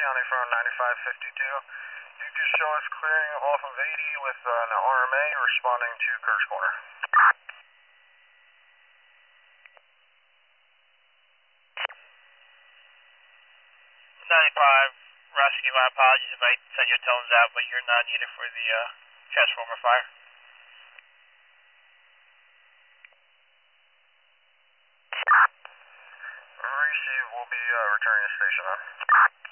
County from 9552. You can show us clearing off of 80 with an RMA responding to Kirk's Corner. 95, rescue, my apologies if I send your tones out, but you're not needed for the transformer fire. Receive, we'll be returning to station then.